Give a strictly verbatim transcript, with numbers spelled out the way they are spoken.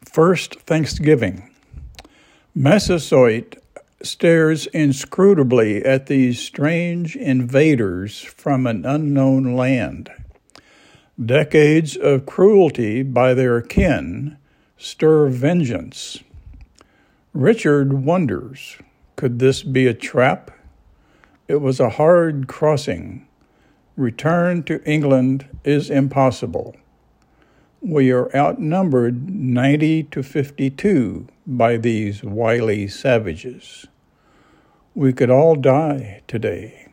First Thanksgiving. Massasoit stares inscrutably at these strange invaders from an unknown land. Decades of cruelty by their kin stir vengeance. Richard wonders, could this be a trap? It was a hard crossing. Return to England is impossible. We are outnumbered ninety to fifty-two by these wily savages. We could all die today.